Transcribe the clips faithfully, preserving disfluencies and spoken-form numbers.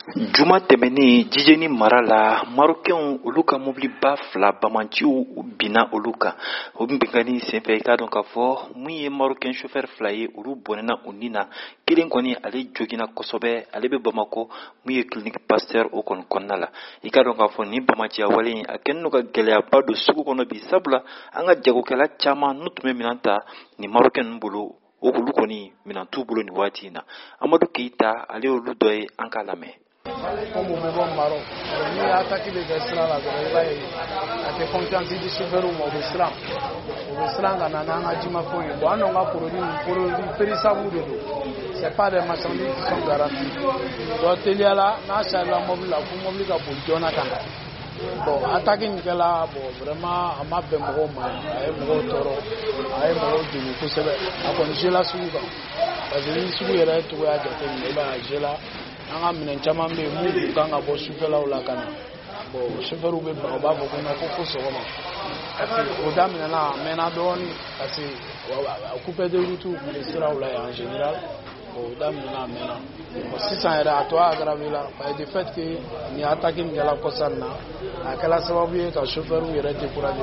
Juma tɛmɛnen Jijeni mara la Marocains olu ka mobiliba fila bamanciw binna olu kan. O bɛnkanni senfɛ i ka dɔn k'a fɔ mun ye Marocain chauffeur fila ye olu bɔnɛna u ni na. Kelen kɔni ale jogina kosɛbɛ, ale bɛ Bamakɔ mun ye clinique Pasteur o kɔni kɔnɔna la. I ka dɔn k'a fɔ nin bamaciya wale in a kɛlen don ka gɛlɛyaba don sugu kɔnɔ bi, sabula an ka jagokɛla caman n'u tun bɛ minɛn ta ni Marocain ninnu bolo, o olu kɔni minɛn t'u bolo nin waati in na. Amadu Keyita ale olu dɔ ye, an k'a lamɛn. Comme au même Maroc, ni attaqué les Israéliens là, il va y avoir confiance du chauffeur au Islam. Au Islam, on a un adjuma pour eux. On a un produit pour périssable de l'eau. C'est pas des marchandises qui sont garanties. Donc il y a là, on a un mobile là, pour mobile là pour John Akanda. Bon, attaquer Nicolas, bon, vraiment, on m'a bien mort, on a mort toro, on a mort de nous, c'est vrai. On a j'ai la souga. Parce que les souga là, tu vois, il va j'ai là. Anga minen caman be mu kan ka bɔ sufɛlaw la kana bon chauffeur bɛ ban u b'a fɔ ko na ko fo sɔgɔma parce que o daminɛna a mɛnna dɔɔni parce que coupé de route tun bɛ siraw la en général bon o daminɛna a mɛnna bon sisan yɛrɛ a tɔ aggravé la parce que de fait que ni attaque nin kɛla kɔsan na a kɛla sababu ye ka chauffeur yɛrɛ décourager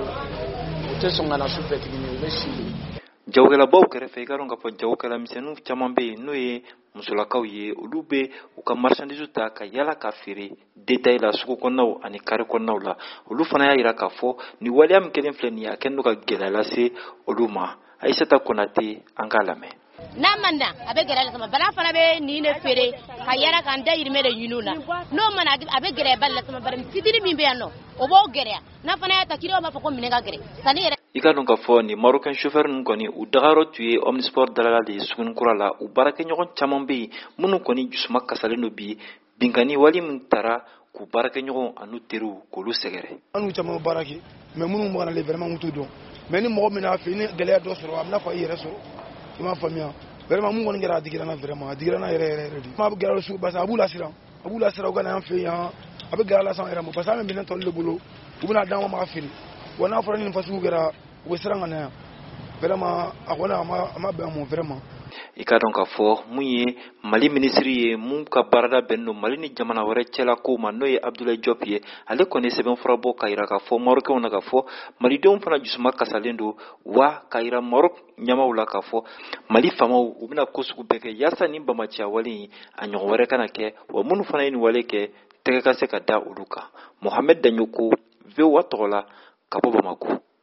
u tɛ sɔn ka na sufɛ tuguni u bɛ si. Jagokɛlabaw kɛrɛfɛ i ka dɔn k'a fɔ jagokɛla misɛnninw caman bɛ yen n'o ye musolakaw ye, olu bɛ u ka marchandise ta ka yala ka feere détail la sugu kɔnɔnaw ani carré kɔnɔnaw la. Olu fana y'a jira k'a fɔ ni waleya min kelen filɛ nin ye a kɛlen don ka gɛlɛya lase olu ma. Aïssata Konate, an k'a lamɛn. N'a man da a bɛ gɛrɛ sama bana fana bɛ nin de feere ka yara k'an da yirimɛ de ɲini la n'o mana a bɛ gɛrɛ bali la sama bari fitini min bɛ yan nɔ o b'o gɛrɛ n'a fana y'a ta kiriw b'a fɔ ko minɛ ka gɛrɛ sanni yɛrɛ. I ka dɔn k'a fɔ ni Marocain chauffeur ninnu kɔni u dagayɔrɔ tun ye Omnisport dalala de ye Sugunikura la. U baarakɛɲɔgɔn caman bɛ yen minnu kɔni jusuma kasalen don bi binkani wali min taara k'u baarakɛɲɔgɔn an'u teriw k'olu sɛgɛrɛ. An n'u caman baara kɛ mais minnu bɔra le vraiment mutu dɔn mais ni mɔgɔ min n'a fɛ ni gɛlɛya dɔ sɔrɔ a bɛna fɔ i yɛrɛ sɔrɔ i m'a faamuya vraiment mun kɔni kɛra a digira n na vraiment a digira n na yɛrɛ yɛrɛ de. Maa bɛ gɛrɛ su parce que a b'u lasiran a b'u lasiran u ka na an fɛ yan a bɛ gɛrɛ lase an yɛrɛ ma parce que an bɛ minɛn tɔli de bolo u bɛna d'an ma ma feere wa n'a fɔra ni nin fasugu kɛra u bɛ siran ka na yan vraiment a kɔni a ma a ma bɛn a ma vraiment. I ka dɔn k'a fɔ mun ye Mali minisiri ye mun ka baarada bɛnnen don Mali ni jamana wɛrɛ cɛla ko ma n'o ye Abdoulaye Diop ye, ale kɔni sɛbɛnfura bɔ ka jira k'a fɔ Marocains na k'a fɔ Malidenw fana jusuma kasalen don wa ka jira Maroc ɲɛmaaw la k'a fɔ Mali faamaw u bɛna ko sugu bɛɛ kɛ yaasa ni bamaciya wale in a ɲɔgɔn wɛrɛ kana kɛ wa minnu fana ye nin wale kɛ tɛgɛ ka se ka da olu kan. Mohamed Danyoko, V O A tɔgɔ la, ka bɔ Bamako.